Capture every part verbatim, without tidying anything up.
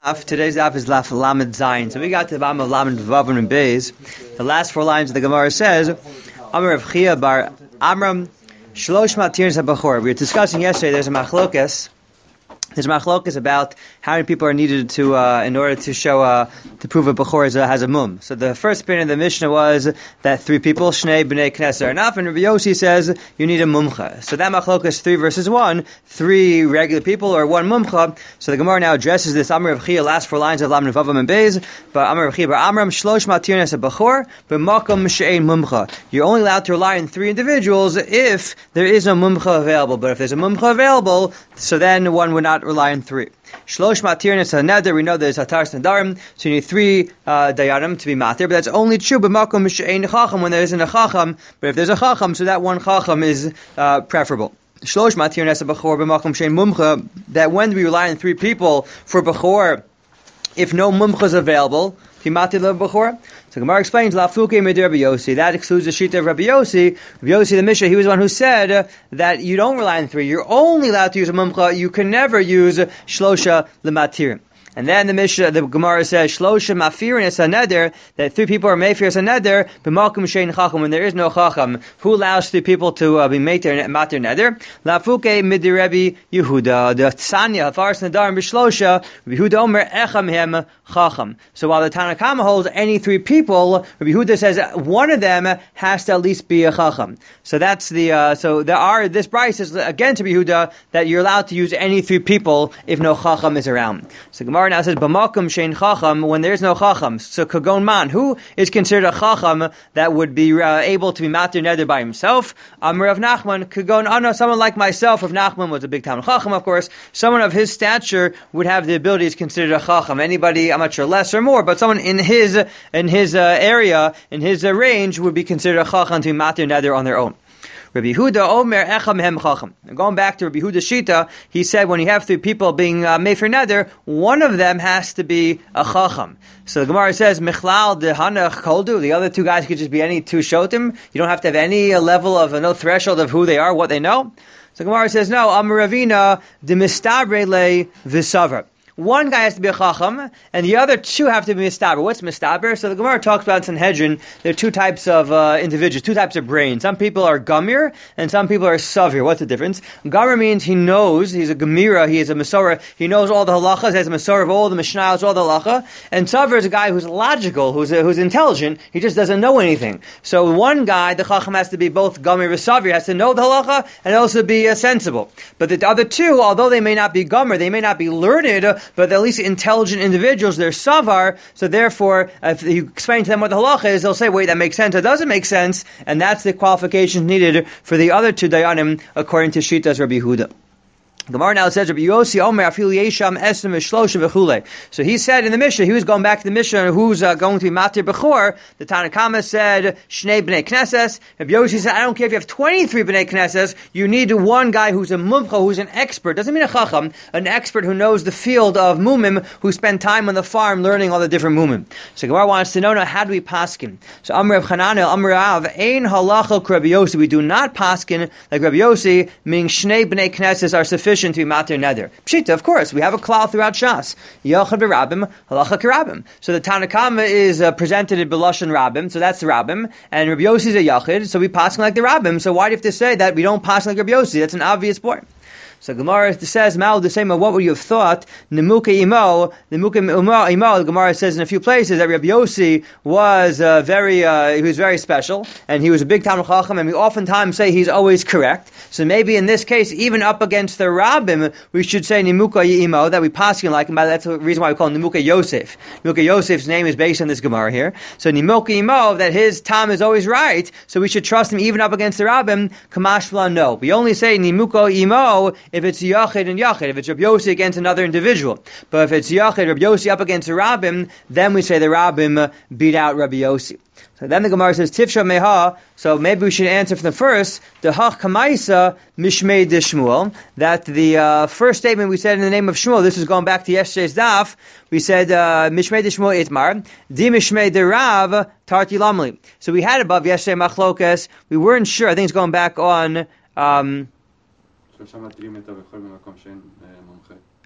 Today's daf is Laf Lamed Zayin. So we got to the bottom of Lamed Vavim and Beis. The last four lines of the Gemara says, Amar Rav Chia bar Amram Shlosh Matir Zabachor. We were discussing yesterday. There's a machlokas. There's a machlokas about how many people are needed to uh, in order to show uh, to prove a bechor has a, has a mum. So the first opinion of the Mishnah was that three people, Shnei B'nei Knesset, are enough, and Rabbi Yossi says you need a mumcha. So that machlokas three versus one, three regular people or one mumcha. So the Gemara now addresses this Amar Rav Chia, last four lines of Lam Nevavam and Beis. But Amar Rav Chia bar Amram Shlosh Matir Nes Bechor b'Makom She'ein Mumcha. You're only allowed to rely on three individuals if there is no mumcha available. But if there's a mumcha available, so then one would not rely on three. Shlosh matir nes haneder. We know there's hatar nadarim, so you need three uh, dayanim to be matir. But that's only true b'makom she'ein chacham, when there isn't a chacham. But if there's a chacham, so that one chacham is uh, preferable. Shlosh matir nes bechor b'makom she'ein mumcha. That when we rely on three people for bechor, if no mumcha is available, Matir the bechor. So Gemara explains, Lafuke Mid Rabbi Yossi. That excludes the shita of Rabbi Yossi. Rabbi Yossi the Mishnah, he was the one who said uh, that you don't rely on three. You're only allowed to use a mumcha. You can never use shlosha l'matir. And then the Mishnah, the Gemara says, Shlosha mafirin es haneder, that three people are meifir es haneder, b'malkum shein chacham, when there is no chacham. Who allows three people to uh, be matir matir neder? Lafuke mid Rabbi Yehuda, the Tzanya, Hafaras Nadarim b'Shlosha, Rabbi Yehuda Omer echam hem chacham. So while the Tanakama holds any three people, Rabbi Yehuda says one of them has to at least be a chacham. So that's the, uh, so there are, this price is again to Rabbi Yehuda, that you're allowed to use any three people if no chacham is around. So Gemara now says, "B'makom shein chacham," when there is no chacham. So kagon man, who is considered a chacham that would be uh, able to be matir neder by himself? Amar Rav Nachman, kagon ano, someone like myself. Rav Nachman was a big town chacham, of course. Someone of his stature would have the ability to consider a chacham. Anybody, I'm not sure, less or more, but someone in his in his uh, area, in his uh, range, would be considered a chacham to be matir neder on their own. Rabbi Yehuda Omer echam hem chacham. And going back to Rabbi Yehuda's shita, he said when you have three people being uh, mefer neder, one of them has to be a chacham. So the Gemara says michlal de hanach koldu. The other two guys could just be any two shotim. You don't have to have any uh, level of uh, no threshold of who they are, what they know. So the Gemara says no. Amar Ravina de mistabre le v'savar. One guy has to be a chacham, and the other two have to be mistaber. What's mistaber? So the Gemara talks about in Sanhedrin, there are two types of uh, individuals, two types of brain. Some people are gamir, and some people are savir. What's the difference? Gamir means he knows, he's a gemira, he is a masorah, he knows all the halachas, he has a masorah of all the mishnayos, all the halacha. And savir is a guy who's logical, who's uh, who's intelligent, he just doesn't know anything. So one guy, the chacham, has to be both gamir and savir, has to know the halacha, and also be uh, sensible. But the other two, although they may not be gamir, they may not be learned, but they're at least intelligent individuals, they're savar, so therefore, if you explain to them what the halacha is, they'll say, wait, that makes sense, it doesn't make sense, and that's the qualifications needed for the other two dayanim, according to Shita's Rabbi Yehuda. Gemara now says, Rabbi Yossi Omer Afil Yesham Esrim V'Shlosha V'Chulei. So he said in the Mishnah, he was going back to the Mishnah, who's uh, going to be Matir Bechor. The Tanakama said, Shnei B'nei Knesses. Rabbi Yossi said, I don't care if you have twenty-three B'nei Knesses, you need one guy who's a mumcha, who's an expert. Doesn't mean a chacham, an expert who knows the field of mumim, who spent time on the farm learning all the different mumim. So Gemara wants to know, now, how do we paskin? So Amr Rav Chananel, Amr Rav, Ein halacha Rabbi Yossi. We do not paskin like Rabbi Yossi, meaning Shnei B'nei Knesses are sufficient to be matir neder. Pshita, of course, we have a klal throughout Shas. Yachad v'rabim, halacha k'rabim. So the Tanakama is uh, presented in Belashon Rabim, so that's the Rabim, and Rabbi Yossi is a Yachid, so we pass like the Rabim. So why do you have to say that we don't pass like Rabbi Yossi? That's an obvious point. So Gemara says, Mal the same. What would you have thought? Nemuke imo, nemuke imo. The Gemara says in a few places that Rabbi Yossi was uh, very, uh, he was very special, and he was a big Talmud Chacham, and we oftentimes say he's always correct. So maybe in this case, even up against the Rabbim, we should say nemuke imo, that we pass him like him. That's the reason why we call him nemuke Yosef. Nemuke Yosef's name is based on this Gemara here. So nemuke imo, that his tam is always right. So we should trust him even up against the Rabbim. Kamashvla, no. We only say nemuke imo if it's Yachid and Yachid, if it's Rabbi Yossi against another individual. But if it's Yachid, Rabbi Yossi up against the Rabbim, then we say the Rabbim beat out Rabbi Yossi. So then the Gemara says, Tifsha meha, so maybe we should answer from the first, the Hach Kamaisa Mishmei de Shmuel, that the uh, first statement we said in the name of Shmuel, this is going back to yesterday's daf, we said, uh, Mishmei de Shmuel Itmar, Di Mishmei de Rav, Tarti Lamli. So we had above yesterday Machlokas, we weren't sure, I think it's going back on, um,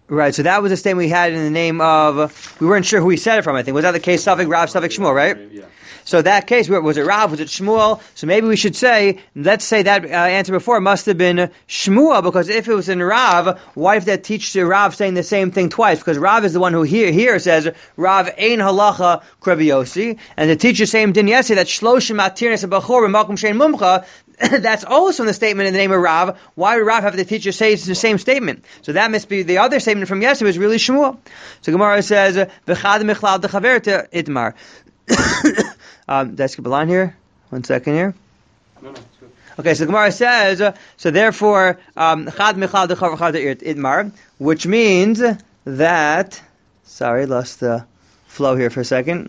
Right, so that was a statement we had in the name of, we weren't sure who he said it from, I think. Was that the case, Safik, Rav, Safik, Shmuel, right? Yeah. So that case, was it Rav, was it Shmuel? So maybe we should say, let's say that uh, answer before must have been Shmuel, because if it was in Rav, why if that teach to Rav saying the same thing twice? Because Rav is the one who here, here says, Rav ein halacha krebiosi, and the teacher same din yesterday that shloshim atirnes b'chor b'malkum shein mumcha, that's also in the statement in the name of Rav. Why would Rav have the teacher say it's the same statement? So that must be the other statement from yesterday was really Shmuel. So Gemara says, "V'chad michlal dechaver to itmar." um, did I skip a line here? One second here. No, no, it's good. Okay, so Gemara says, uh, so therefore, um, chad michlal dechaver to itmar, which means that. Sorry, lost the flow here for a second.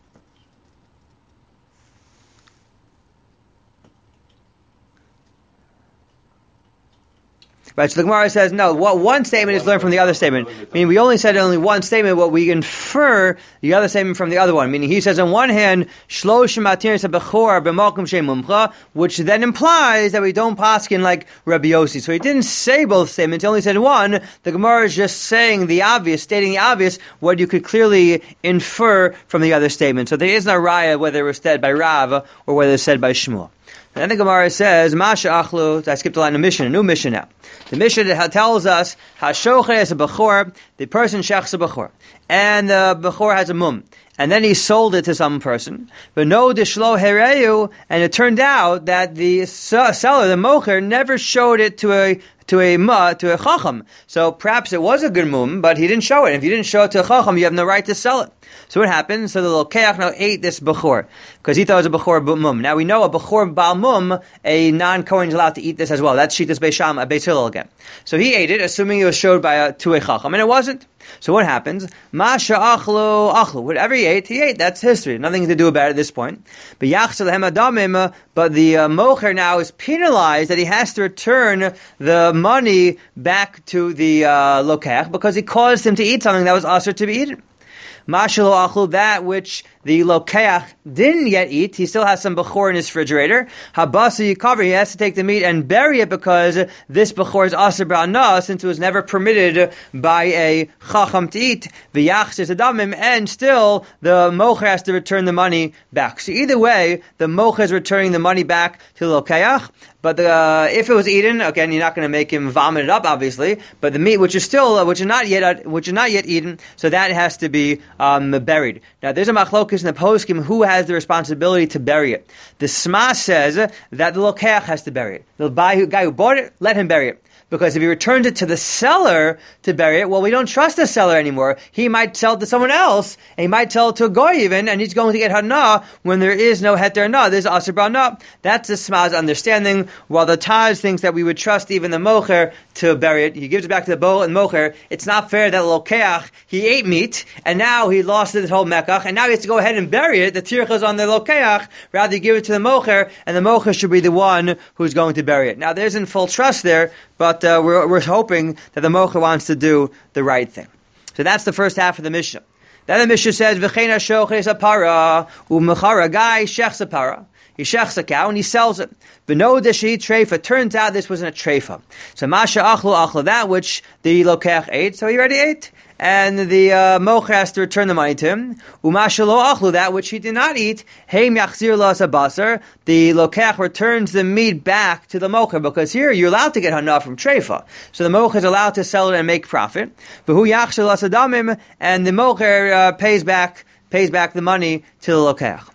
Right, so the Gemara says, no, what one statement is learned from the other statement. Meaning we only said only one statement, what we infer the other statement from the other one. Meaning he says on one hand, Shloshim atirnes b'chor b'malkum shein mumcha, which then implies that we don't paskin like Rabbi Yossi. So he didn't say both statements, he only said one. The Gemara is just saying the obvious, stating the obvious, what you could clearly infer from the other statement. So there is no raya whether it was said by Rav or whether it was said by Shmuel. And then the Gemara says, Masha Achlu, I skipped a line of Mishnah, a new Mishnah now. The Mishnah tells us, Hashocher is a Bechor, the person shechs a Bechor. And the Bechor has a mum. And then he sold it to some person. But no dishlo hereu, and it turned out that the seller, the mocher, never showed it to a to a ma, to a chacham. So perhaps it was a good mum, but he didn't show it. If you didn't show it to a chacham, you have no right to sell it. So what happened? So the lokeach now ate this bechor, because he thought it was a bechor mum. Now we know a bechor bal mum, a non-kohen is allowed to eat this as well. That's Shitas Beis Shammai, Beis Hillel again. So he ate it, assuming it was showed by a, to a chacham, and it wasn't. So what happens? Masha achlo achlo. Whatever he ate, he ate. That's history. Nothing to do about it at this point. But yachsel hem adamim. But the uh, mocher now is penalized that he has to return the money back to the uh, lokach because he caused him to eat something that was usher to be eaten. Mashalo achlu, that which the lokeach didn't yet eat, he still has some bechor in his refrigerator. Habasa yikaver, he has to take the meat and bury it because this bechor is aser b'ana, since it was never permitted by a chacham to eat. V'yachzir adamim, and still the mocher has to return the money back. So either way, the mocher is returning the money back to the lokeach. But the, uh, if it was eaten, again, you're not going to make him vomit it up, obviously. But the meat, which is still, uh, which is not yet, which is not yet eaten, so that has to be um, buried. Now, there's a machlokus in the poskim who has the responsibility to bury it. The Sma says that the lokeach has to bury it. The guy who bought it, let him bury it. Because if he returns it to the seller to bury it, well, we don't trust the seller anymore. He might sell it to someone else, and he might sell it to a goy even, and he's going to get hana when there is no heter hana. There's aser b'hana. That's the Sma's understanding, while the Taz thinks that we would trust even the mocher to bury it. He gives it back to the bo and mocher. It's not fair that lokeach, he ate meat, and now he lost his whole mekach, and now he has to go ahead and bury it. The tircha is on the lokeach, rather you give it to the mocher, and the mocher should be the one who's going to bury it. Now, there isn't full trust there, but uh, we're, we're hoping that the mocher wants to do the right thing. So that's the first half of the Mishnah. Then the Mishnah says, V'chein ha-shoches ha-para, u'mechara, a guy shechs a para. He shechs a cow and he sells it. B'no deshi treifa. Turns out this wasn't a treifa. So masha achlu achlu, that which the lokeach ate, so he already ate. And the uh, mocher has to return the money to him. Umasha lo achlu, that which he did not eat. Heim yachzir lo basar. The lokeach returns the meat back to the mocher, because here you're allowed to get hana from treifa. So the mocher is allowed to sell it and make profit. V'hu yachzir lo damim, and the mocher uh, pays back pays back the money to the lokeach.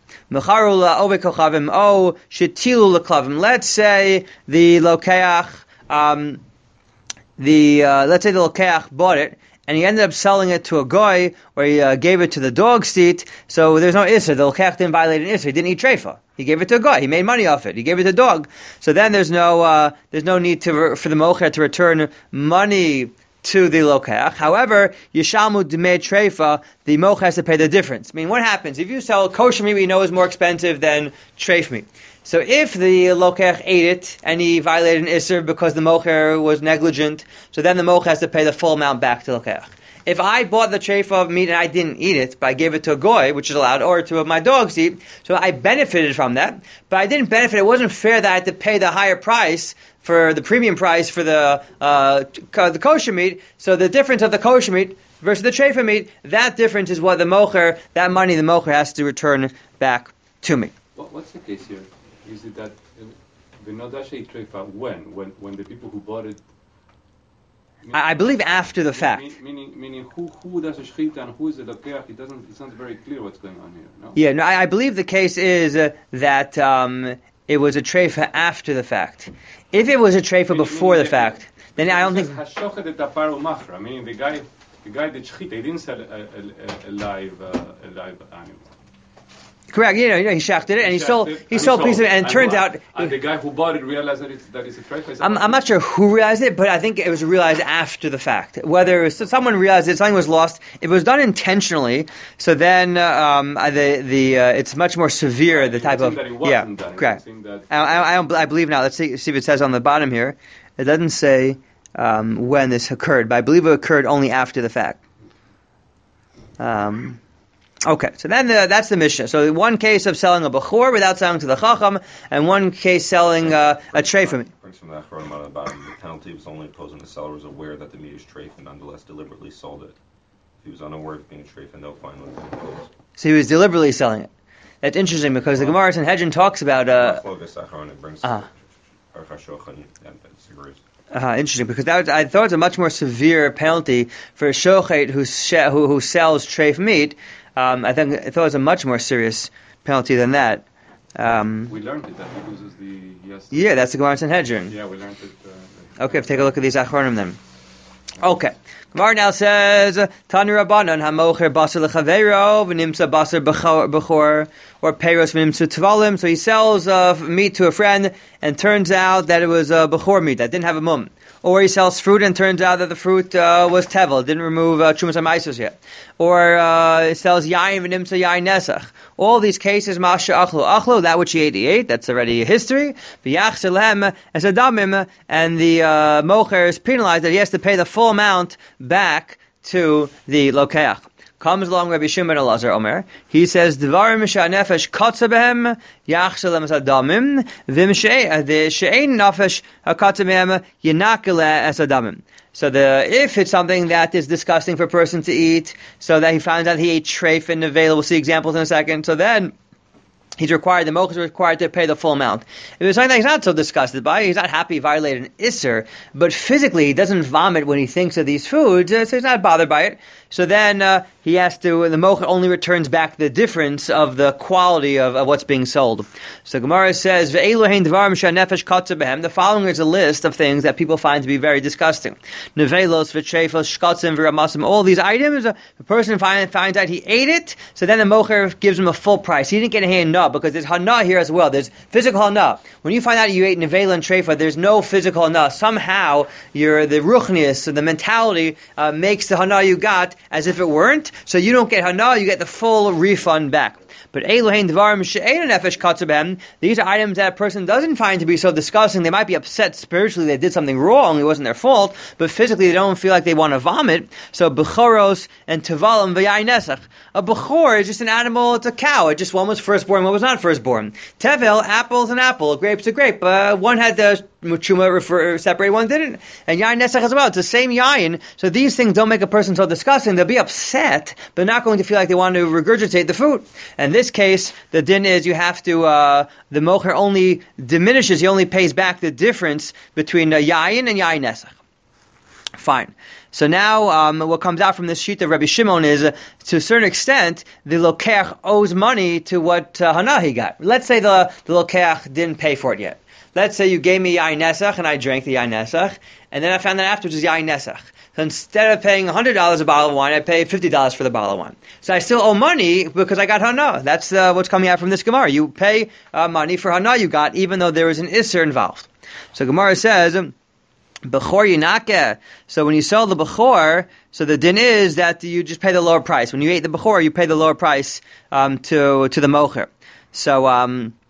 Oh, shetilu leklavim. Let's say the lokeach, um, the uh, let's say the lokeach bought it, and he ended up selling it to a goy, or he uh, gave it to the dog's teat. So there's no isser. The lokeach didn't violate an isser. He didn't eat treifa. He gave it to a goy. He made money off it. He gave it to a dog. So then there's no uh, there's no need to for the mocher to return money to the lokeach. However, Yishalmu Dmei Treifa, the mocher has to pay the difference. I mean, what happens? If you sell kosher meat we know is more expensive than treif meat. So if the lokeach ate it and he violated an isser because the mocher was negligent, so then the mocher has to pay the full amount back to the lokeach. If I bought the treifa of meat and I didn't eat it, but I gave it to a goy, which is allowed, or to my dogs to eat, so I benefited from that, but I didn't benefit. It wasn't fair that I had to pay the higher price for the premium price for the uh, the kosher meat. So the difference of the kosher meat versus the treifa meat, that difference is what the mocher, that money the mocher has to return back to me. What, what's the case here? Is it that the nodashe treifa when when when the people who bought it? Meaning, I believe after the fact. Meaning, meaning who who does a shchita and who is the lokeach? It doesn't. It's not very clear what's going on here. No. Yeah, no. I, I believe the case is uh, that um, it was a treifa after the fact. If it was a treifa before the fact, then I don't think. Meaning the guy, the guy did shchita. He didn't sell a, a, a live uh, a live animal. Correct. You know, you know, he shachted it and he, he sold. He, he sold, sold pieces, and it turns out. And the guy who bought it realized that it's that it's a treifa. I'm, I'm not sure who realized it, but I think it was realized after the fact. Whether it was, someone realized that something was lost, if it was done intentionally, so then um, the the uh, it's much more severe. The type of yeah, done. Correct. I, I, I don't. I believe now. Let's see, see if it says on the bottom here. It doesn't say um, when this occurred, but I believe it occurred only after the fact. Um. Okay, so then the, that's the Mishnah. So one case of selling a bechor without selling to the chacham, and one case selling uh, a treifa. Brings from that from the bottom. The penalty was only imposed when the seller was aware that the meat is treifa and nonetheless deliberately sold it. If he was unaware of being treifa, no fine would be imposed. So he was deliberately selling it. That's interesting because the Gemara in Hedron talks about. Uh, uh, Uh, interesting, because that was, I thought it was a much more severe penalty for a shochet who, she, who who sells treif meat. Um, I think I thought it was a much more serious penalty than that. Um, we learned it that he uses the yes. Yeah, that's the Gemara in Sanhedrin. Yeah, we learned it. Uh, okay, take a look at these achronim then. Okay, Gemara now says Tanu Rabbanan hamocher basar lechaveiro v'nimsa basar bechor or peiros v'nimsa tvalim. So he sells uh, meat to a friend, and turns out that it was uh, bechor meat that didn't have a mum. Or he sells fruit and turns out that the fruit uh, was tevel, didn't remove uh, chumas ha'maisos yet. Or uh, he sells yayin v'nimsa yayin nesach. All these cases, masha achlo achlo, that which he ate, he ate. That's already history. V'yachzer lehem as adamim, and the uh, mocher is penalized that he has to pay the full amount back to the lokeach. Comes along Rabbi Shimon Elazar Omer. He says, "Dvarim she'anefesh katza behem yachshel as adamim, v'im she'ein nefesh hakatza behem yinakele as adamim." So the if it's something that is disgusting for a person to eat, so that he finds out he ate treif and nevel, we'll see examples in a second. So then he's required, the mocher is required to pay the full amount. If it's something that he's not so disgusted by, he's not happy he violated an isser, but physically he doesn't vomit when he thinks of these foods, so he's not bothered by it. So then uh, he has to, the mocher only returns back the difference of the quality of, of what's being sold. So Gemara says, the following is a list of things that people find to be very disgusting. Nevelos, v'treifos, shkatzim, v'ramasim, all these items, uh, the person find, finds out he ate it, so then the mocher gives him a full price. He didn't get a hana, because there's hana here as well. There's physical hana. When you find out you ate nevela and treifa, there's no physical hana. Somehow, your the ruchnius, the mentality, uh, makes the hana you got as if it weren't, so you don't get hana, you get the full refund back. But Elohein Dvarim She'ein Nefesh Katzabem, these are items that a person doesn't find to be so disgusting. They might be upset spiritually, they did something wrong, it wasn't their fault, but physically they don't feel like they want to vomit. So Bechoros and Tevalim V'yayin Nesach. A Bechor is just an animal, it's a cow. It just one was firstborn, one was not firstborn. Tevel, apples an apple, a grape's a grape. Uh, one had the Chuma refer, separate, one didn't. And Yayin Nesach as well, it's the same Yayin. So these things don't make a person so disgusting. They'll be upset, but not going to feel like they want to regurgitate the food. And this case, the din is you have to, uh, the mocher only diminishes, he only pays back the difference between uh, Yayin and Yayin Nesach. Fine. So now, um, what comes out from this sheet of Rabbi Shimon is, uh, to a certain extent, the lokeach owes money to what uh, hana he got. Let's say the, the lokeach didn't pay for it yet. Let's say you gave me Yayin Nesach and I drank the Yayin Nesach, and then I found out afterwards it's Yayin Nesach. So instead of paying one hundred dollars a bottle of wine, I paid fifty dollars for the bottle of wine. So I still owe money because I got hana. That's uh, what's coming out from this Gemara. You pay uh, money for hana you got, even though there was an isser involved. So Gemara says, Bechor Yinakeh. So when you sell the Bechor, so the din is that you just pay the lower price. When you ate the Bechor, you pay the lower price um, to to the mocher. So, um...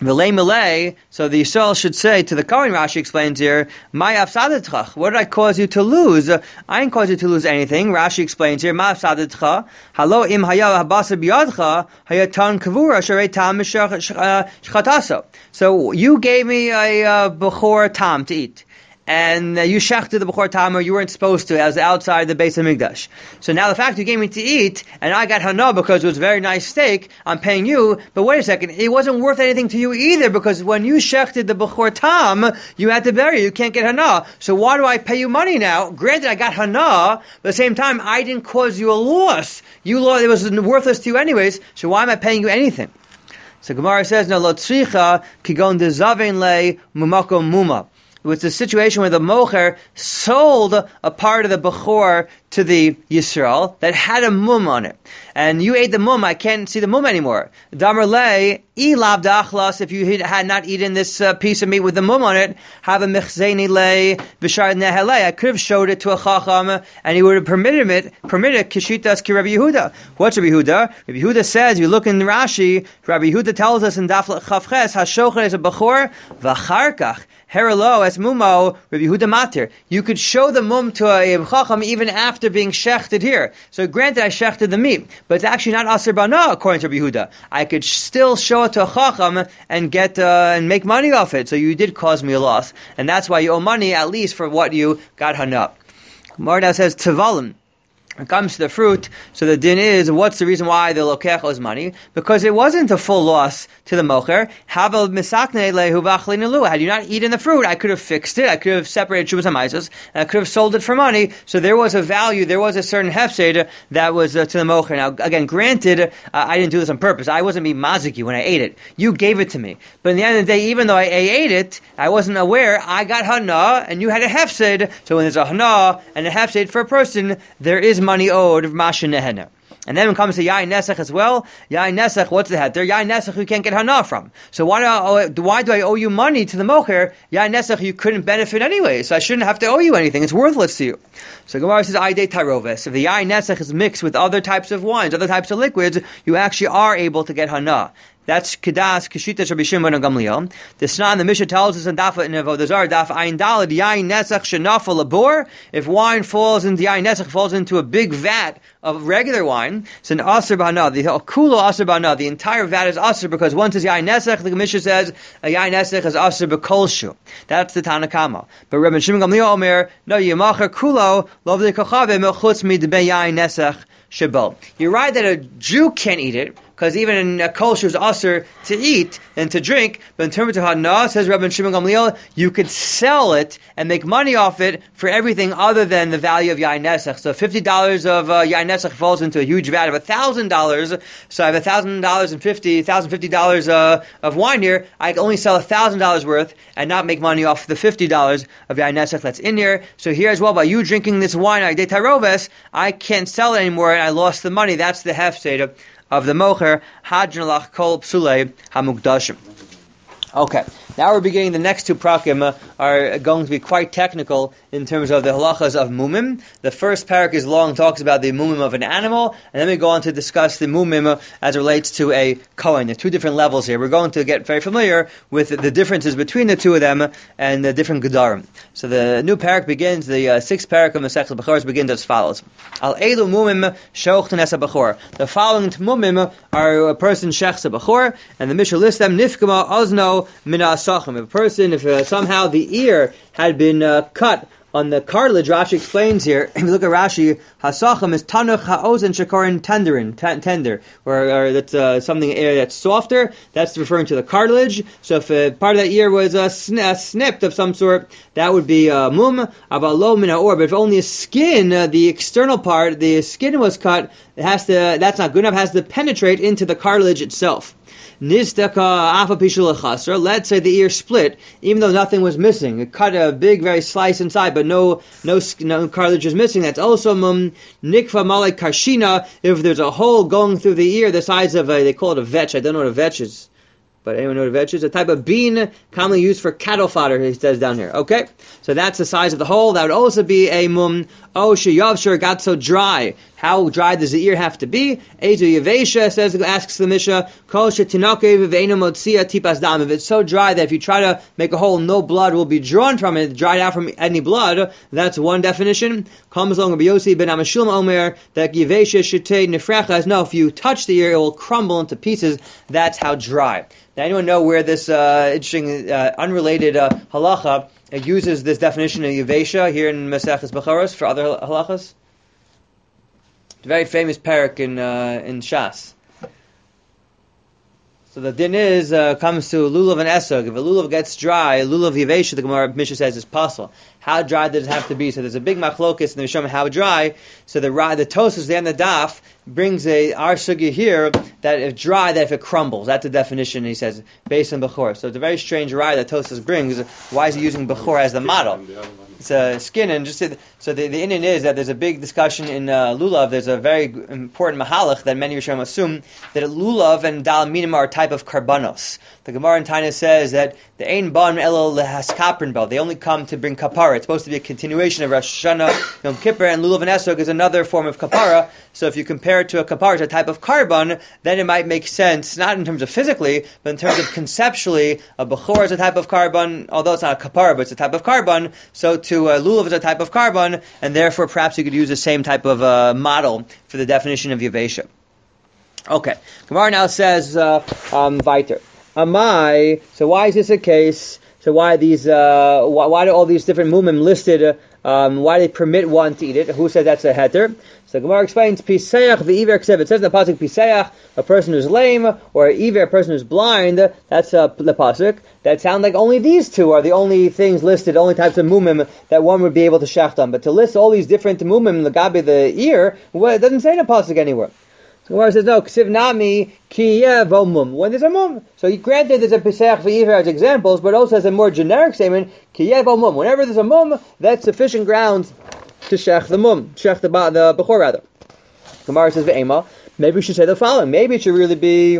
V'lei melei, so the Yisrael should say to the Kohen, Rashi explains here, "My afsadetcha, what did I cause you to lose? I didn't cause you to lose anything." Rashi explains here, "Ma afsadetcha, halo im haya habasar biyadcha, hayatan kavura sharei tam shchataso." So you gave me a uh, bechor tam to eat. And uh, you shechted the Bechor Tam, or you weren't supposed to, as outside the Beis HaMikdash. So now the fact you gave me to eat, and I got hana because it was a very nice steak, I'm paying you, but wait a second, it wasn't worth anything to you either, because when you shechted the Bechor Tam, you had to bury it, you can't get hana. So why do I pay you money now? Granted, I got hana, but at the same time, I didn't cause you a loss. You lost, it was worthless to you anyways, so why am I paying you anything? So Gemara says, no, lo tzricha, kigon de zavein le mumakom muma. It was the situation where the mocher sold a part of the bechor to the Yisrael that had a mum on it. And you ate the mum, I can't see the mum anymore. Damar le, ilav dachlas, if you had not eaten this uh, piece of meat with the mum on it, have a mechzeni le, b'shar nehelei, I could have showed it to a chacham, and he would have permitted it, permitted kishitas ki Rabbi Yehuda. What's Rabbi Yehuda? Rabbi Yehuda says, you look in Rashi, Rabbi Yehuda tells us in Daf Chavches, hashochet is a bechor, v'charkach, herelo as mumo, Rabbi Yehuda matir. You could show the mum to a chacham even after being shechted here. So granted, I shechted the meat, but it's actually not aser bana according to Rabbi Yehuda. I could still show it to a chacham and get uh, and make money off it. So you did cause me a loss, and that's why you owe money at least for what you got hana. Gemara says tavalim. When it comes to the fruit, so the din is, what's the reason why the lokech owes money? Because it wasn't a full loss to the mocher. Had you not eaten the fruit, I could have fixed it, I could have separated shubas and maizos, and I could have sold it for money. So there was a value, there was a certain hefsed that was uh, to the mocher. Now, again, granted, uh, I didn't do this on purpose. I wasn't being maziki when I ate it. You gave it to me. But in the end of the day, even though I, I ate it, I wasn't aware, I got hana, and you had a hefsed. So when there's a hana and a hefsed for a person, there is money owed of Masha Nehener. And then when it comes to Yain Nesach as well, Yain Nesach, what's the head there? Yain Nesach you can't get hana from. So why do I owe, why do I owe you money to the mocher? Yain Nesach you couldn't benefit anyway, so I shouldn't have to owe you anything. It's worthless to you. So Gemara says, Aidei Taroves. If the Yain Nesach is mixed with other types of wines, other types of liquids, you actually are able to get hana. That's Kedas, Keshita, Rabbi Shimon, and Gamliel. The Sna, the Mishnah tells us in Daf in Avodah Zarah, Daf Ayin Daled, Yain Nesach Shenafal Labor. If wine falls into Yain Nesach, falls into a big vat of regular wine, it's an Aser B'Hana. The Kulo Aser B'Hana. The entire vat is Aser because once it's Yain Nesach, the Mishnah says a Yain Nesach is Aser B'Kolshu. That's the Tanakama. But Rabbi Shimon Gamliel Omer, no Yemacher Kulo Lo V'Kachave Melchutz Midbe Yain Nesach Shebel. You're right that a Jew can't eat it, because even in a kosher is usher to eat and to drink, but in terms of hana, says Rabbi Shimon Gamliel, you could sell it and make money off it for everything other than the value of Yain Nesach. So fifty dollars of uh, Yain Nesach falls into a huge vat of one thousand dollars, so I have one thousand dollars and fifty, one thousand fifty dollars uh, of wine here, I can only sell one thousand dollars worth and not make money off the fifty dollars of Yain Nesach that's in here. So here as well, by you drinking this wine, I taroves, I can't sell it anymore and I lost the money. That's the hefsed of the mocher, hadjnalach kol psulei hamukdashim. Okay, now we're beginning. The next two prakim uh, are going to be quite technical in terms of the halachas of mumim. The first parak is long, talks about the mumim of an animal, and then we go on to discuss the mumim uh, as it relates to a kohen. There are two different levels here. We're going to get very familiar with the differences between the two of them and the different gedarim. So the new parak begins, the uh, sixth parak of Masechta Bechor begins as follows. Al elu mumim shochten es bechor. The following mumim are a person shechs a bechor, and the Mishnah lists them, nifkama ozno mina asachim. If a person, if uh, somehow the ear had been uh, cut on the cartilage, Rashi explains here, if you look at Rashi, hasachim is tanuch ha'ozen shakorin tenderin, t- tender, or, or that's uh, something uh, that's softer, that's referring to the cartilage. So if uh, part of that ear was uh, sn- uh, snipped of some sort, that would be uh, mum, avalo min ha'or. But if only a skin, uh, the external part, the skin was cut, it has to, that's not good enough, it has to penetrate into the cartilage itself. Nistaka afa pishul chasra. Let's say the ear split, even though nothing was missing. It cut a big, very slice inside, but no, no, no cartilage is missing. That's also mum nikva malek karshina. If there's a hole going through the ear, the size of a, they call it a vetch. I don't know what a vetch is. But anyone know what a vetch is? A type of bean commonly used for cattle fodder, he says down here. Okay? So that's the size of the hole. That would also be a mum. Oh, sheyavshur got so dry. How dry does the ear have to be? Ezu Yavesha says, asks the Mishnah, Kol Shetinoke V'Veinu Motzia Tipas Dam. If it's so dry that if you try to make a hole, no blood will be drawn from it, dried out from any blood, that's one definition. Comes along Rabbi Yossi ben Amashulm Omer, that Yavesha Shetei Nefrecha, no, if you touch the ear, it will crumble into pieces. That's how dry. Now, anyone know where this uh, interesting, uh, unrelated uh, halacha uh, uses this definition of Yavesha here in Maseches Bechoros for other halachas? It's a very famous parak in uh, in Shas. So the din is, uh, comes to lulav and esog. If a lulav gets dry, lulav yivesha, the Gemara Mishnah says, is possible. How dry does it have to be? So there's a big machlokes in the Mishram how dry. So the the Tosas there in the daf brings a our sugya here that if dry, that if it crumbles. That's the definition, he says, based on Bechor. So it's a very strange rye that Tosas brings. Why is he using Bechor as the model? It's a skin, and just so the, the Indian is that there's a big discussion in uh, lulav. There's a very important mahalach that many Rishonim assume that lulav and dal minim are a type of karbanos. The Gemara in Taina says that the ein ban elul lehaskaprin bo. They only come to bring kapara. It's supposed to be a continuation of Rosh Hashanah, Yom Kippur, and lulav and esrog is another form of kapara. So if you compare it to a kapara, to a type of karban, then it might make sense, not in terms of physically, but in terms of conceptually. A bechor is a type of karban, although it's not a kapara, but it's a type of karban. So to uh, lulav is a type of karban, and therefore perhaps you could use the same type of uh, model for the definition of yavesha. Okay, Gemara now says uh, um, weiter. Amai. So why is this a case? So why these? Uh, why, why do all these different mumim listed? Um, why do they permit one to eat it? Who says that's a heter? So Gemara explains piseach v'iver ksev. It says in the pasuk piseach, a person who's lame, or iver, a person who's blind. That's uh, the pasuk. That sound like only these two are the only things listed, only types of mumim that one would be able to shacht on. But to list all these different mumim, the gabi the ear, well, it doesn't say in the pasuk anywhere. So Gemara says no. Ksiv nami ki yevo mum. When there's a mum, so you granted there's a piseach v'iver as examples, but also as a more generic statement ki yevo mum. Whenever there's a mum, that's sufficient grounds to shech the mum, shech the the bechor rather. Gemara says ve'ema. Maybe we should say the following. Maybe it should really be.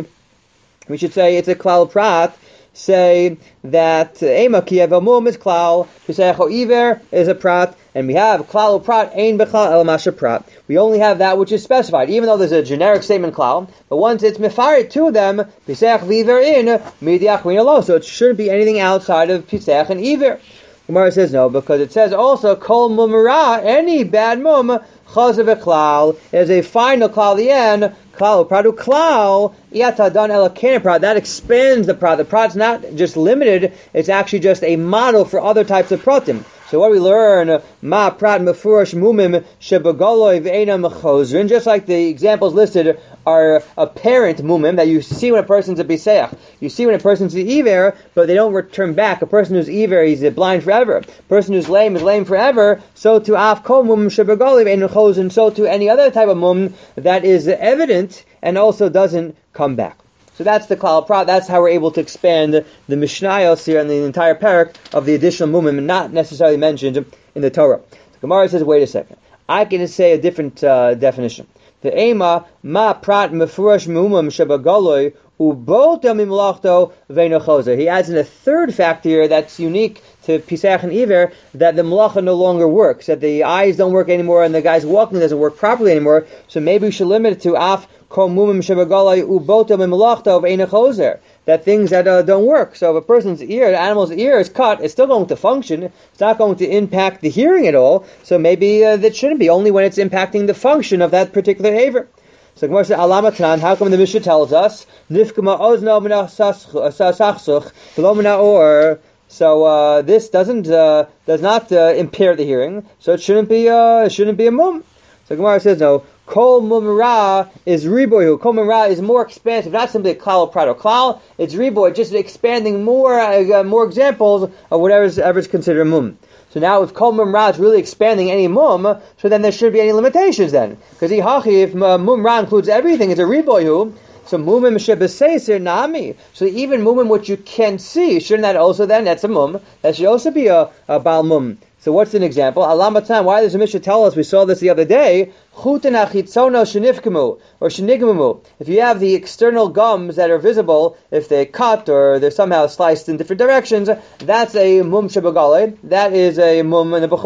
We should say it's a klal prat. Say that ema ki yevo mum is klal. Piseach iver is a prat. And we have klal prat ein bechlal el masha prat. We only have that which is specified, even though there's a generic statement klal. But once it's mefarit to them, piseach v'iver in midiach v'inalo. So it shouldn't be anything outside of piseach and iver. Gemara says no, because it says also kol mumra, any bad mum chazav klal is a final klal the end. Klal pradu klal yatadan el prat. That expands the prat. The prat's not just limited; it's actually just a model for other types of pratim. So what we learn, ma prat mefurash mumim shebagoloi v'ena mechozrin, just like the examples listed are apparent mumim that you see when a person's a biseach. You see when a person's an iver, but they don't return back. A person who's iver, he's blind forever. A person who's lame is lame forever. So to af kol mumim shebagoloi v'ena mechozrin, so to any other type of mum that is evident and also doesn't come back. So that's the klal prat. That's how we're able to expand the Mishnayos here and the entire parak of the additional mumim, not necessarily mentioned in the Torah. The Gemara says, wait a second. I can say a different uh, definition. The ema ma prat mefurash mumim shebagoloi ubota mimlachto veinochozer. He adds in a third factor here that's unique to Pisach and Iver, that the malacha no longer works, that the eyes don't work anymore and the guy's walking doesn't work properly anymore. So maybe we should limit it to af kol mumim shebagoloi ubota mimlachto veinochozer. That things that uh, don't work. So if a person's ear, an animal's ear is cut, it's still going to function. It's not going to impact the hearing at all. So maybe uh, that shouldn't be, only when it's impacting the function of that particular aver. So Gemara says, Alama Tanan, how come the Mishnah tells us, Nifkama ozno minasachsuch, v'lo or so uh, this doesn't uh, does not uh, impair the hearing, so it shouldn't be uh, it shouldn't be a mum. So Gemara says no. Kol mumra is riboyu. Kol mumra is more expansive, not simply a klal or prat or klal. It's riboy, just expanding more uh, more examples of whatever is ever is considered mum. So now, if kol mumra is really expanding any mum, so then there shouldn't be any limitations then, because ihachi, if uh, mumra includes everything, it's a riboyu. So mumim shebeseiser nami. So even mumim which you can see, shouldn't that also then? That's a mum. That should also be a, a bal mum. So what's an example? Alamatan. Why does the Mishnah tell us? We saw this the other day. Chutana chitzono shenifkemu or shenigmamu. If you have the external gums that are visible, if they cut or they're somehow sliced in different directions, that's a mum shebagale. That is a mum in the bechor.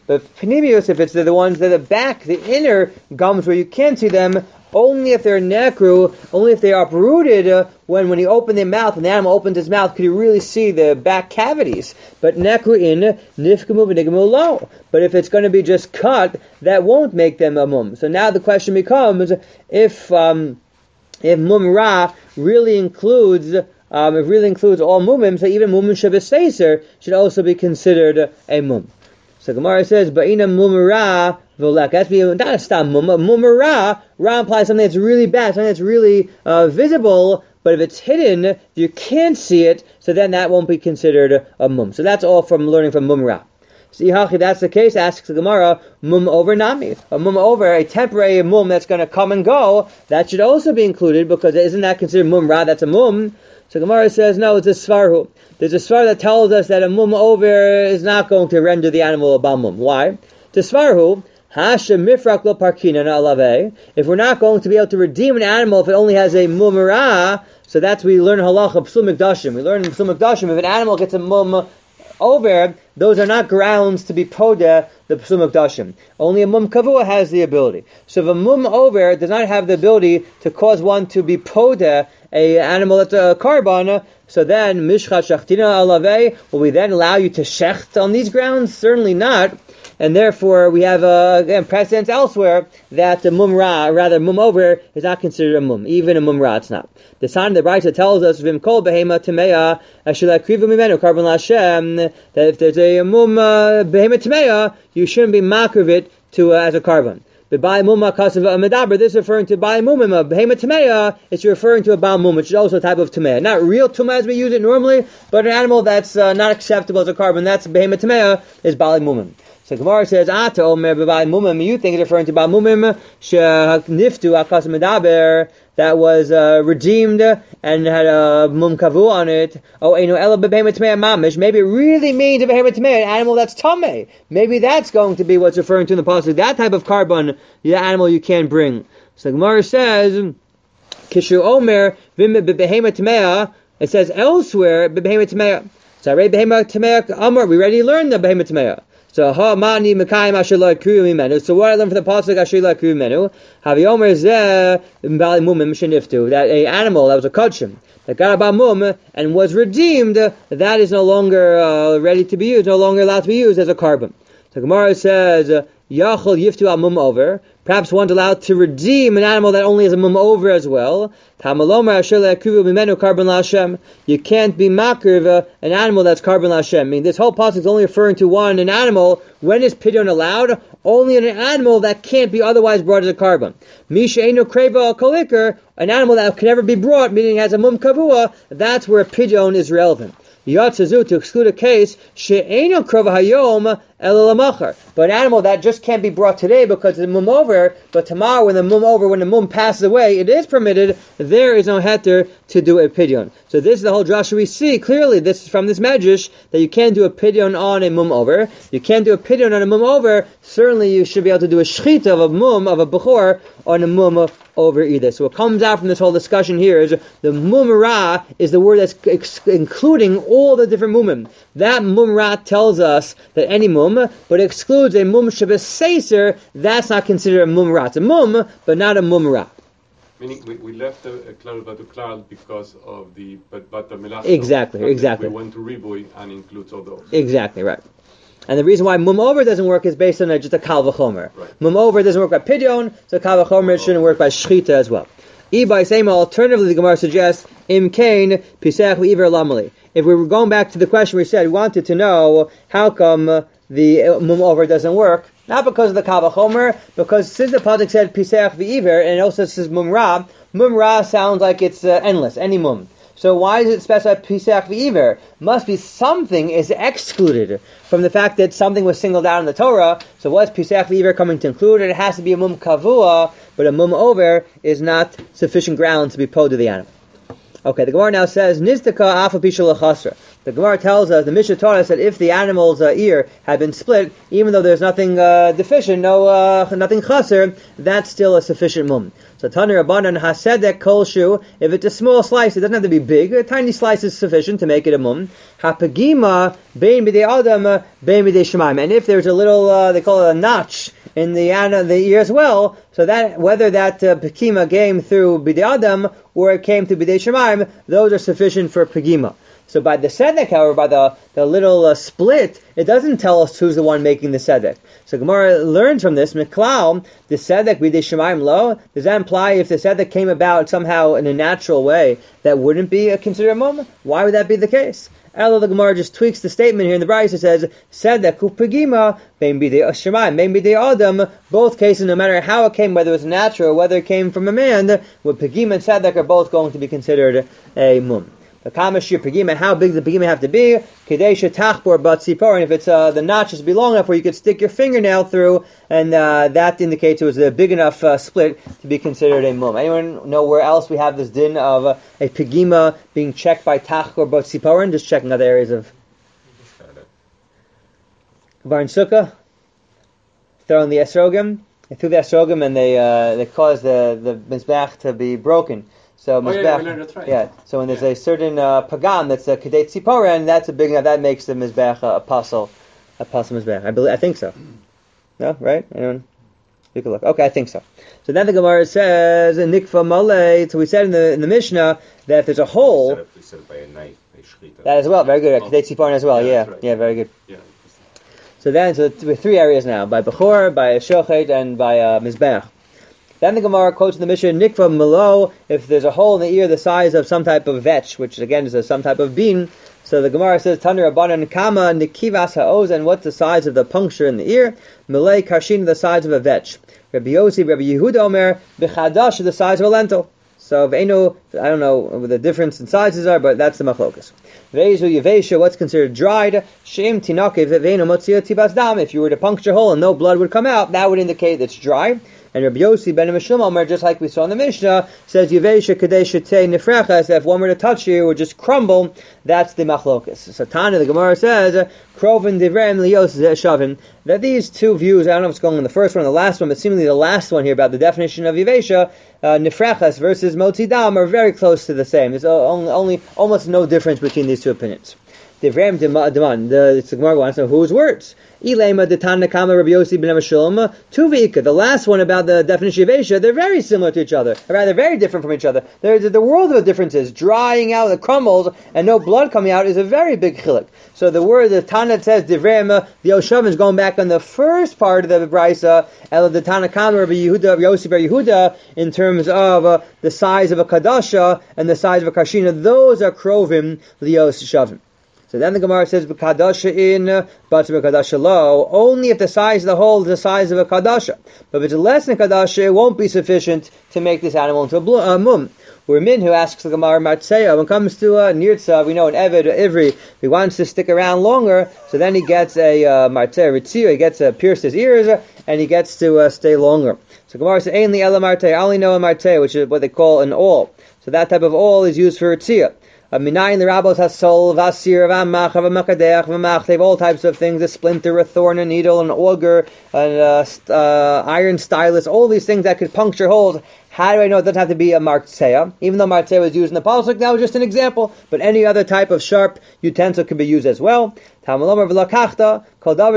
But Pnimius, if it's the, the ones that are the back, the inner gums where you can't see them, only if they're nekru, only if they are uprooted, uh, when when you open their mouth, when the animal opens his mouth, could you really see the back cavities? But nekru in, nifkamu v'nigamu lo. But if it's going to be just cut, that won't make them a mum. So now the question becomes, if um, if mum ra really includes, um, it really includes all mumim, so even mumim shabbos should also be considered a mum. So Gemara says, ba'ina mum ra v'olek. That's not a stam mum. Mum ra, ra implies something that's really bad, something that's really uh, visible, but if it's hidden, you can't see it, so then that won't be considered a mum. So that's all from learning from mum ra. See, if that's the case, asks the Gemara, mum over nami. A mum over, a temporary mum that's going to come and go, that should also be included, because isn't that considered mum ra? That's a mum. So Gemara says, no, it's a svarhu. There's a svar that tells us that a mum over is not going to render the animal a bal mum. Why? The svarhu, hasha mifrak lo parkina alave. If we're not going to be able to redeem an animal if it only has a mum ra, so that's we learn halacha psum mikdashim. We learn in psum mikdashim, if an animal gets a mum over, those are not grounds to be poda the psum mikdashim. Only a mum kavua has the ability. So if a mum over does not have the ability to cause one to be poda a animal that's a carbon, so then mishchat shachtina alave, will we then allow you to shecht on these grounds? Certainly not. And therefore, we have uh, again precedents elsewhere that the mum ra, rather mum over, is not considered a mum. Even a mum ra, it's not. The sign of the Brisa tells us, "Vim kol behema tameya ashulakrivu mimenu carbon lashem," that if there's a mum uh, behema tameya, you shouldn't be makriv it to uh, as a carbon. But by mumma kasav medaber, this is referring to by mumma behema tameya. It's referring to a bal mum, which is also a type of tameya, not real tumah as we use it normally, but an animal that's uh, not acceptable as a carbon. That's behema tameya is bal mumim. So Gemara says, Ata omer b'bal mumim, you think it's referring to bal mumim, she'niftu akas medaber, that was uh, redeemed and had a mum kavu on it. Oh, einu ela b'behema tmeya mamish. Maybe it really means a behema tmeya, an animal that's tameh. Maybe that's going to be what's referring to in the pasuk. That type of carbon, the animal you can bring. So Gemara says, Kishu omer b'behema tmeya. It says elsewhere b'behema tmeya. So behema tmeya amar. We already learned the behema tmeya. So ha mani mekayim asher lo yakru mimenu. So what I learned from the pasuk asher lo yakru mimenu, havi omer zeh b'bal mumim sheniftu, that a animal that was a kodshim that got a bal mum and was redeemed, that is no longer uh, ready to be used, no longer allowed to be used as a carbon. So Gemara says yachol yiftu al mum over. Perhaps one's allowed to redeem an animal that only has a mum over as well. You can't be makriv an animal that's carbon lashem. I mean, this whole passage is only referring to one, an animal. When is pidyon allowed? Only in an animal that can't be otherwise brought as a carbon. Misha eino kreva kolikar, an animal that can never be brought, meaning it has a mum kavua, that's where pidyon is relevant. Yatzazu, to exclude a case, she'eino krova hayom elalamachar, but an animal that just can't be brought today because it's a mum over, but tomorrow when the mum over, when the mum passes away, it is permitted, there is no heter to do a pidyon. So this is the whole drasha we see clearly, this is from this medrash, that you can't do a pidyon on a mum over, you can't do a pidyon on a mum over, certainly you should be able to do a shchita of a mum, of a bechor, on a mum over either. So what comes out from this whole discussion here is the mum ra is the word that's ex- including all the different mumim. That mum ra tells us that any mum, but excludes a mum shabbos seiser, that's not considered a mum ra. It's a mum, but not a mum ra. Meaning we, we left the klal batu klal because of the but but the milah. Exactly, exactly. We went to riboy and includes all those. Exactly, right. And the reason why mum over doesn't work is based on a, just a kal v'chomer. Right. Mum over doesn't work by pidyon, so kal v'chomer shouldn't work by shchita as well. E by same alternatively, the Gemara suggests im kain pisach v'iver lamali. If we were going back to the question we said, we wanted to know how come uh, the mum over doesn't work. Not because of the kal v'chomer, because since the pasuk said pisach v'iver and it also says mum ra, mum ra sounds like it's uh, endless, any mum. So why does it specify pisach v'iver? Must be something is excluded from the fact that something was singled out in the Torah. So what's pisach v'iver coming to include? It has to be a mum kavua, but a mum over is not sufficient ground to be po to the animal. Okay, the Gemara now says, Nizdaka afa pisha l'chasra. The Gemara tells us, the Mishnah taught us that if the animal's uh, ear had been split, even though there's nothing uh, deficient, no uh, nothing chaser, that's still a sufficient mum. So Tanur Rabbanan hasedek kol shu, if it's a small slice, it doesn't have to be big, a tiny slice is sufficient to make it a mum. Hapagima, bein b'dei adam, bein b'dei shemaim. And if there's a little, uh, they call it a notch, in the the ear as well, so that whether that uh, pekima came through b'dei adam or it came through b'dei shemaim, those are sufficient for pekima. So by the sedek, however, by the, the little uh, split, it doesn't tell us who's the one making the sedek. So Gemara learns from this, Miklau, the sedek b'dei shemaim lo, does that imply if the sedek came about somehow in a natural way, that wouldn't be a considered a mum? Why would that be the case? Ella, the Gemara just tweaks the statement here in the Brayso. It says, sedek upegima, bein b'dei shemaim, bein b'dei adam, both cases, no matter how it came, whether it was natural or whether it came from a man, with pegima and sedek are both going to be considered a mum. The kamashir pegima, how big does the pegima have to be? Kadesha tachbor but sipor, and if it's uh, the notches be long enough where you could stick your fingernail through, and uh, that indicates it was a big enough uh, split to be considered a mum. Anyone know where else we have this din of uh, a pegima being checked by tachbor but sipor? Just checking other areas of Barn Sukkah, throwing the esrogim, they threw the esrogim and they uh, they caused the the mizbeach to be broken. So oh, yeah, yeah, that's right. yeah. So when there's yeah. a certain uh, pagan that's a kedei tzipora, and that's a big enough, that makes the mizbeach a apostle, apostle mizbeach. I believe, I think so. No, right? Anyone? You can look. Okay, I think so. So then the Gemara says, "Nikva malei." So we said in the in the Mishnah that if there's a hole, We said it, we said it by a knife, a shechita. that as well. Very good. Oh. Kedei tzipora as well. Yeah, Yeah, that's right. yeah, very good. Yeah. So then, so we have three areas now: by bechor, by a shochet, and by a mizbeach. Then the Gemara quotes in the Mishnah, Nikva Malo, if there's a hole in the ear the size of some type of vetch, which again is a, some type of bean. So the Gemara says, Tanur Rabbanan Kama Nikivas Ha'ozen, what's the size of the puncture in the ear? Malay Karshin, the size of a vetch. Rabbi Yossi, Rabbi Yehuda Omer, Bechadash, the size of a lentil. So Ve'enu, I don't know what the difference in sizes are, but that's the machlokas. Ve'ezu Yevesha, what's considered dried? Shem Tinakev Ve'enu Motzia Tibas Dam. If you were to puncture a hole and no blood would come out, that would indicate it's dry. And Rabbi Yossi ben Mishum Omer, just like we saw in the Mishnah, says Yevesha Kadesha Te Nefrechas, that if one were to touch you, it would just crumble. That's the machlokas. So Tana, the Gemara says, Krovin Divrem Lios Shavim, that these two views, I don't know what's going on in the first one or the last one, but seemingly the last one here about the definition of Yevesha, uh, Nefrechas versus Motzi Dam, are very close to the same. There's only, only almost no difference between these two opinions. Divrem Deman, the Gemara wants to know whose words. Ilema de Tanakama Rabbi Yossi ben Mishum Tuvika. The last one about the definition of Asia, they're very similar to each other, or rather very different from each other. There's the world of differences. Drying out, the crumbles, and no blood coming out is a very big chiluk. So the word the Tana says Divrem, the Oshav is going back on the first part of the Brisa, El the Tanakama Rabbi Yehuda, Yossi ben Yehuda, in terms of uh, the size of a kadasha and the size of a kashina. Those are krovim lios shavim. So then the Gemara says, "B'kadasha in, but b'kadasha lo." Only if the size of the hole is the size of a kadasha. But if it's less than a kadasha, it won't be sufficient to make this animal into a bl- uh, mum. We're Min who asks the Gemara Martseya, when it comes to uh, Nirtza, we know an Eved, Ivri, if he wants to stick around longer, so then he gets a uh, Martseya Ritzio, he gets to uh, pierce his ears, and he gets to uh, stay longer. So Gemara says, Ein li ela Martseya, I only know a Martseya, which is what they call an awl. So that type of awl is used for Ritzio. Minayin the rabbos hasol vasir v'amach v'makadeach v'mach. They have all types of things: a splinter, a thorn, a needle, an auger, an uh, uh, iron stylus. All these things that could puncture holes. How do I know it doesn't have to be a martseya? Even though martseya was used in the pasuk, that was just an example. But any other type of sharp utensil could be used as well. Anything that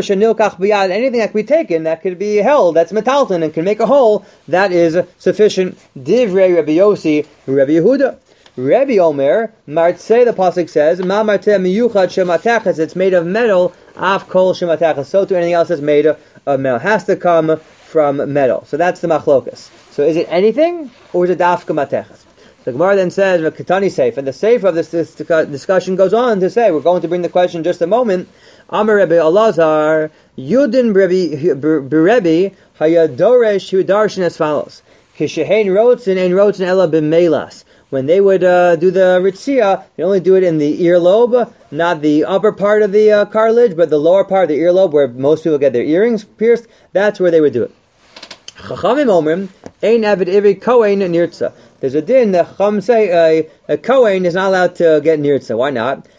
can be taken, that could be held, that's metalton and can make a hole, that is sufficient. Divrei Rabbi Yossi, Rabbi Yehuda. Rebbe Omer, Martzeh, the pasuk says, Ma Martzeh miyuchad shematachas, it's made of metal, af kol shematachas, so to anything else that's made of, of metal. Has to come from metal. So that's the machlokas. So is it anything, or is it dafka matachas? The Gemara then says, Ketani Seif, and the Seif of this, this discussion goes on to say, we're going to bring the question in just a moment, Amar Rebbe Elazar, Yudin Berebi, Hayadoresh, Hudarshan as follows, Kishehein Rotzen, and Rotzen Ella B'Melas. When they would uh, do the ritzia, they only do it in the earlobe, not the upper part of the uh, cartilage, but the lower part of the earlobe, where most people get their earrings pierced. That's where they would do it. Chachamim omrim ein eved ivri kohen nirtza. There's a din that Chacham say uh, a kohen is not allowed to get nirtza. Why not?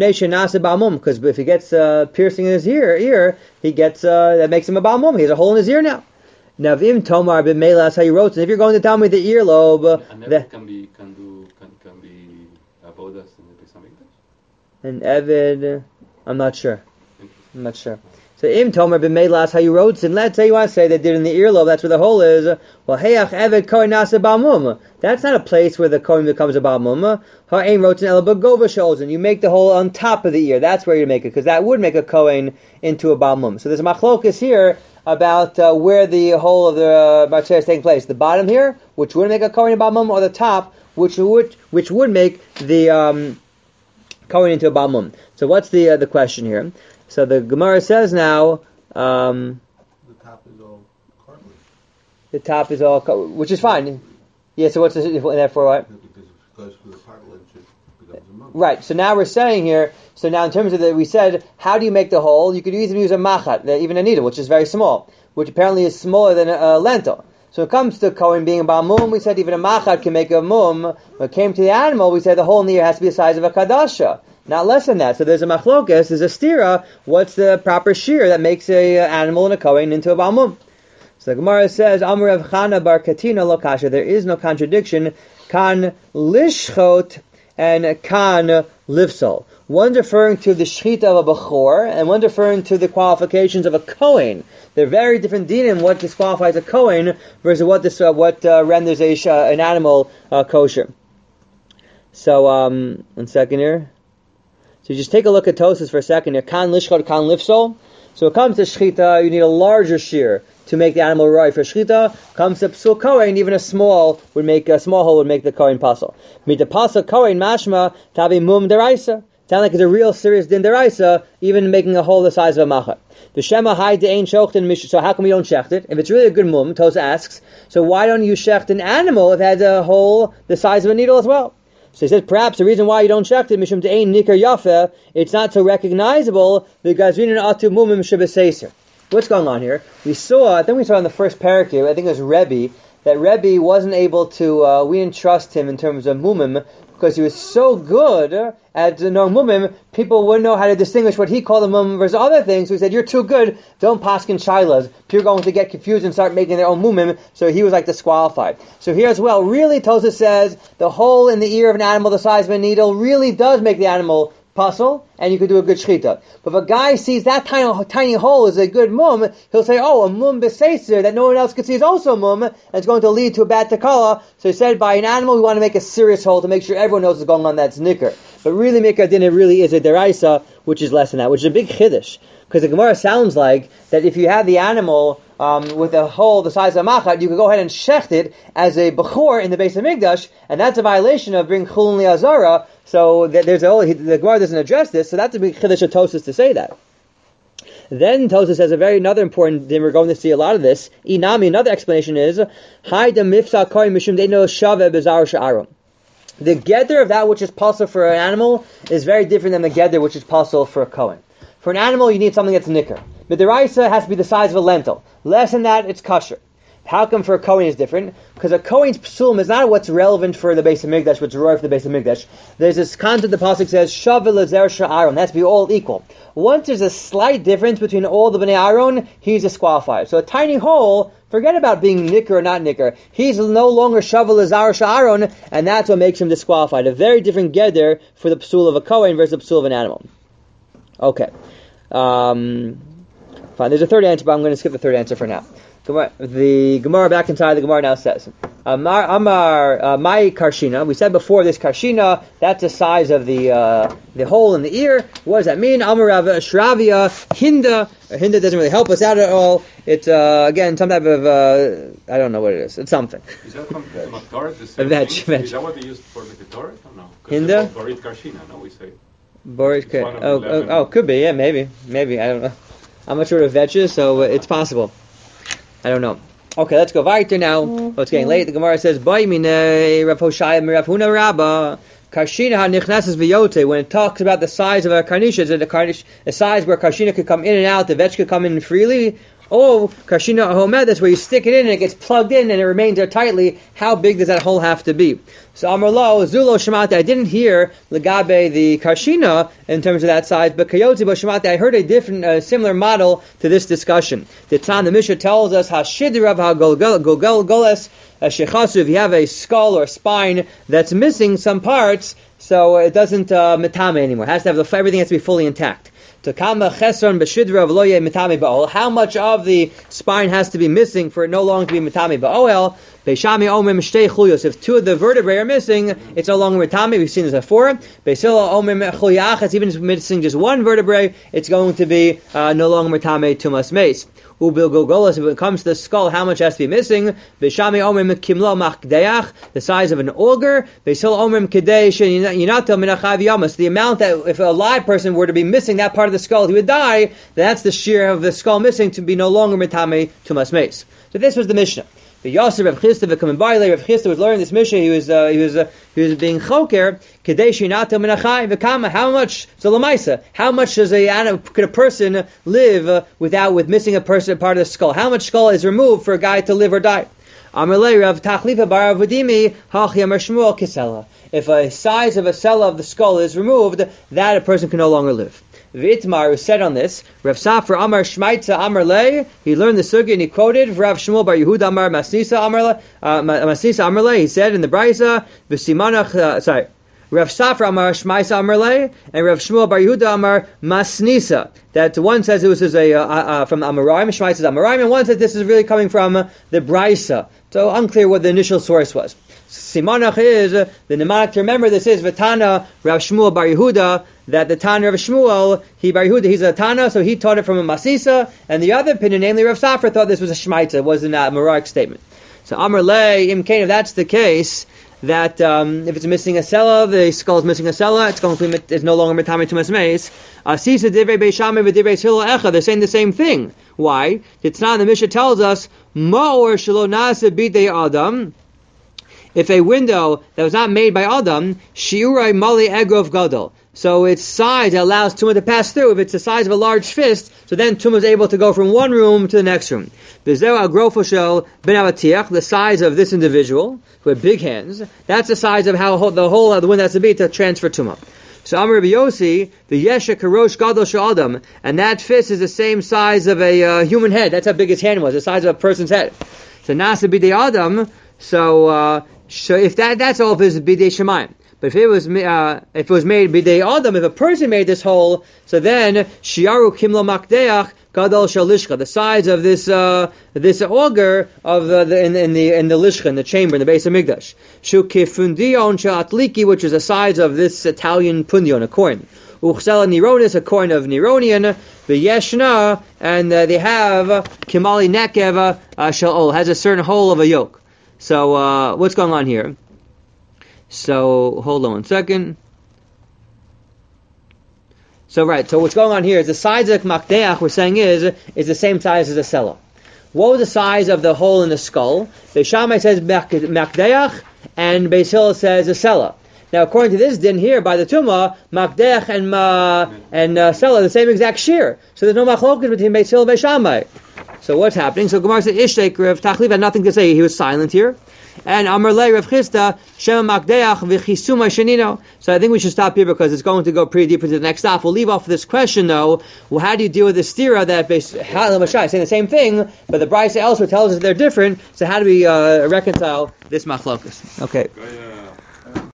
Because if he gets uh, piercing in his ear, ear he gets uh, that makes him a balmum. He has a hole in his ear now. Now, if tomar b'meilas how you wrote, if you're going to tell me the earlobe, and the, can be can do can, can be avodas in the Beis Hamikdash. And Evid, I'm not sure. I'm not sure. So im tomer b'meilas how you wrote, and let's say you want to say they did in the earlobe. That's where the hole is. Well, heyach Evid kohen nasa balmum. That's not a place where the kohen becomes a balmum. Ha'ain wrote in elabagova shows, and you make the hole on top of the ear. That's where you make it, because that would make a kohen into a balmum. So there's a machlokas here about uh, where the hole of the uh, marcher is taking place. The bottom here, which would make a kohen a balmum, or the top, which would which would make the um, kohen into a balmum. So what's the uh, the question here? So the Gemara says now. Um, the top is all cartilage. The top is all, co- which is fine. Yeah. So what's the, therefore what? Because it goes through the cartilage, it becomes a mum. Right. So now we're saying here. So now in terms of the, we said, how do you make the hole? You could even use a machat, even a needle, which is very small, which apparently is smaller than a, a lentil. So when it comes to Kohen being a balmum, we said even a machat can make a mum. When it came to the animal, we said the hole in the ear has to be the size of a kadasha. Not less than that. So there's a machlokas, there's a stira. What's the proper shear that makes a uh, animal and a kohen into a balmum? So the Gemara says, Amar Rav Chana bar Katina lo kasha. There is no contradiction. Kan lishchot and kan lifsol. One's referring to the shchita of a bechor, and one's referring to the qualifications of a kohen. They're very different dinim. What disqualifies a kohen versus what this, uh, what uh, renders a uh, an animal uh, kosher. So, um, one second here. So you just take a look at Tosas for a second here. Kan lishchot, kan lifsol. So it comes to shchita, you need a larger shear to make the animal right. For shchita, comes to psul kohen, even a small would make a small hole would make the kohen pasul. Meet the pasul kohen mashma tabi mum deraisa. Sound like it's a real serious din deraisa, even making a hole the size of a machat. The shema hai de'ain shochten mish. So how come we don't shecht it? If it's really a good mum, Tosas asks, so why don't you shecht an animal if it has a hole the size of a needle as well? So he says, perhaps the reason why you don't shecht it, mishum de'ein nikar yafe, it's not so recognizable, because we didn't atu mumim shebeseser. What's going on here? We saw, I think we saw in the first parakeh, I think it was Rebbe, that Rebbe wasn't able to, uh, we didn't trust him in terms of mumim, because he was so good at knowing mumim, people wouldn't know how to distinguish what he called a mumim versus other things. So he said, you're too good, don't paskin shilas. People are going to get confused and start making their own mumim. So he was like disqualified. So here as well, really Tosas says, the hole in the ear of an animal the size of a needle really does make the animal pasul, and you could do a good shchita. But if a guy sees that tiny tiny hole as a good mum, he'll say, oh, a mum beseser that no one else could see is also mum, and it's going to lead to a bad takala. So he said, by an animal, we want to make a serious hole to make sure everyone knows what's going on, that's nicker. But really, mikra din, it really is a deraisa, which is less than that, which is a big chiddush. Because the Gemara sounds like that if you have the animal um, with a hole the size of a machat, you could go ahead and shecht it as a bechor in the Beis Hamikdash, and that's a violation of bringing chulun liazara. So th- there's a whole, he, the Gemara doesn't address this, so that's a big chiddush of Tosas to say that. Then Tosas has a very another important thing. We're going to see a lot of this. Inami, another explanation is Hai da mifsa koi mishum deino shave bezar sha'arum. The gather of that which is pasul for an animal is very different than the gather which is pasul for a kohen. For an animal, you need something that's nicker. But the raisa has to be the size of a lentil. Less than that, it's kosher. How come for a kohen is different? Because a kohen's psulim is not what's relevant for the Beis Hamikdash, what's right for the Beis Hamikdash. There's this concept the pasuk says, Shavel lezer sha'aron. That has to be all equal. Once there's a slight difference between all the bnei Aaron, he's disqualified. So a tiny hole, forget about being nicker or not nicker. He's no longer shavel lezer sha'aron, and that's what makes him disqualified. A very different geder for the psul of a kohen versus the psul of an animal. Okay. Um, fine. There's a third answer, but I'm going to skip the third answer for now. The Gemara back inside the Gemara now says, Amar, Amar uh, my karshina. We said before this karshina, that's the size of the uh, the hole in the ear. What does that mean? Amar Rav Shravia Hinda. Hinda doesn't really help us out at all. It's uh, again some type of uh, I don't know what it is. It's something. Is that from from a Torah? The same A veg, thing? veg. Is that what they used for the Torah? Or no? Hinda? Borit karshina. No, we say. Boris, It's one of oh, oh, eleven. oh, could be. Yeah, maybe, maybe. I don't know. I'm not sure what a veg is, so it's possible. I don't know. Okay, let's go weiter now. Oh, it's getting late. The Gemara says, "By mine Rav Hoshaya Rav Huna Rabba Karshina hanichnases v'yote." When it talks about the size of a karnisha, is it a karnish, a size where karshina could come in and out, the vetch could come in freely, Oh, Karshina Homed, that's where you stick it in and it gets plugged in and it remains there tightly. How big does that hole have to be? So Amar Lo, Zulo Shemati, I didn't hear Legabe the Karshina in terms of that size, but Kayotzi Bo Shemati, I heard a different, uh, similar model to this discussion. The Tan, the Mishnah tells us, Hashidr of HaGolgoles, Shechasu, if you have a skull or spine that's missing some parts, so it doesn't uh, metame anymore. It has to have the, everything has to be fully intact. How much of the spine has to be missing for it no longer to be mitami ba'oel? If two of the vertebrae are missing, it's no longer mitami. We've seen this before. Even if it's missing just one vertebrae, it's going to be uh, no longer mitami tumas meis. If it comes to the skull, how much has to be missing? The size of an auger. The amount that if a live person were to be missing that part of the skull, he would die. That's the shear of the skull missing to be no longer mitame tumas meis. So this was the Mishnah. The Yosef Rav Chisda v'Kamen Bailey, Rav Chisda was learning this Mishnah. He was uh, he was uh, he was being choker. Kadeshi nato minachai v'kama. How much? So lamaisa. How much does a could a person live uh, without with missing a person part of the skull? How much skull is removed for a guy to live or die? Amalei Rav Tachlifa bar Avudimi hachi Amar Shmuel kisela. If a size of a cell of the skull is removed, that a person can no longer live. V'itmar, who said on this, Rav Safra Amar Shmaitza Amar Le, he learned the sugi and he quoted Rav Shmuel bar Yehuda Amar Masnisa Amar Le, uh, Masnisa Amar Le, he said in the Brisa, V'simanach, uh, sorry, Rav Safra Amar Shmaitza Amar Le, and Rav Shmuel bar Yehuda Amar Masnisa, that one says it was a, uh, uh, from Amoraim, Shmaitza is Amoraim, and one says this is really coming from uh, the Brisa. So unclear what the initial source was. Simanach is, uh, the mnemonic to remember this is Vatana Rav Shmuel bar Yehuda, that the Tana Rav Shmuel, he bar Yehuda, he's a Tana, so he taught it from a Masisa, and the other opinion, namely Rav Safra, thought this was a Shmaitza, it wasn't a Moraic statement. So Amar Le, Im Kain, if that's the case, that um, if it's missing a sella, the skull is missing a sella, it's going to be, it's no longer mitami tumas meis. Asisa divrei beishamai v'divrei tzila echa, they're saying the same thing. Why? It's not, the Mishnah tells us, ma'or shelo nasa bidei adam, if a window that was not made by Adam, shiurai mali egrov gadol. So its size allows tumah to pass through. If it's the size of a large fist, so then tumah is able to go from one room to the next room. V'zeu agrofo shel ben avatiach, the size of this individual who had big hands. That's the size of how the whole of the window has to be to transfer tumah. So Amar Rabbi Yossi, the yesha karosh gadol shel adam, and that fist is the same size of a uh, human head. That's how big his hand was, the size of a person's head. So nasa bidei adam. So uh, so if that that's all, if it's bidei shemayim. But if it was uh, if it was made bidei adam, if a person made this hole, so then shiaru kimlo makdeach gadol shel lishcha, the size of this uh, this auger of the, the in, in the in the lishcha, in the chamber, in the base of Migdash, shu kifundion shatliki, which is the size of this Italian pundion, a coin. Uchsela nironis, a coin of Nironian, the yeshna, and uh, they have kimali nekev uh, shel ol, has a certain hole of a yoke. So uh, what's going on here? So, hold on one second. So, right, so what's going on here is the size of makdeach, we're saying is, is the same size as a cellar. What was the size of the hole in the skull? Beis Shammai says makdeach, and Beis Hillel says a cellar. Now, according to this din here, by the Tumah, makdeach and ma, and uh, cellar are the same exact shear. So there's no machlokas between Beis Hillel and Beis Shammai. So what's happening? So Gemara said, Ishtek, Rav Tachliv had nothing to say, he was silent here. And Amar Le Rav Chisda Shema Makdeach v'Chisuma Shenino. So I think we should stop here because it's going to go pretty deep into the next stop. We'll leave off this question though. Well, how do you deal with the stira that Mashai saying the same thing, but the Brisa elsewhere tells us they're different? So how do we uh, reconcile this machlokas? Okay.